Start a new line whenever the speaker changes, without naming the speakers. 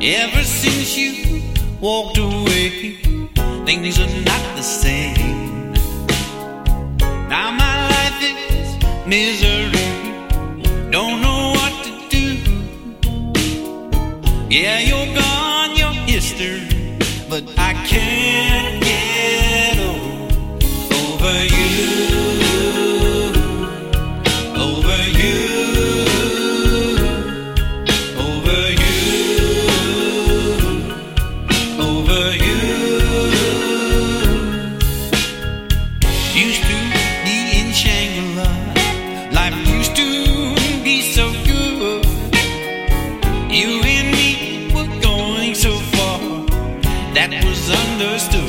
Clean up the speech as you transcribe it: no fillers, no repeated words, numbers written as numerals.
Ever since you walked away, things are not the same. Now my life is misery, don't know what to do. Yeah, you're gone, you're history, but I can't get over you. Over you. Used to be in Shangri-La, life used to be so good. You and me were going so far, that was understood.